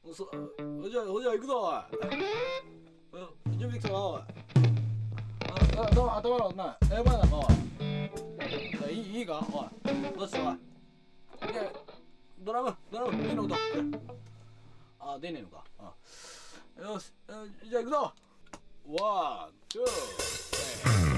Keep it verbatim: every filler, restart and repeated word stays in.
そじゃあじゃあ行くぞおい。準備できたかおい。ああ頭頭のなえばいなかおい。いいいいかおい。どうしたおい。いやドラムドラムいいの歌。あ出ねえのか。あよしじゃあ行くぞ。ワンツー。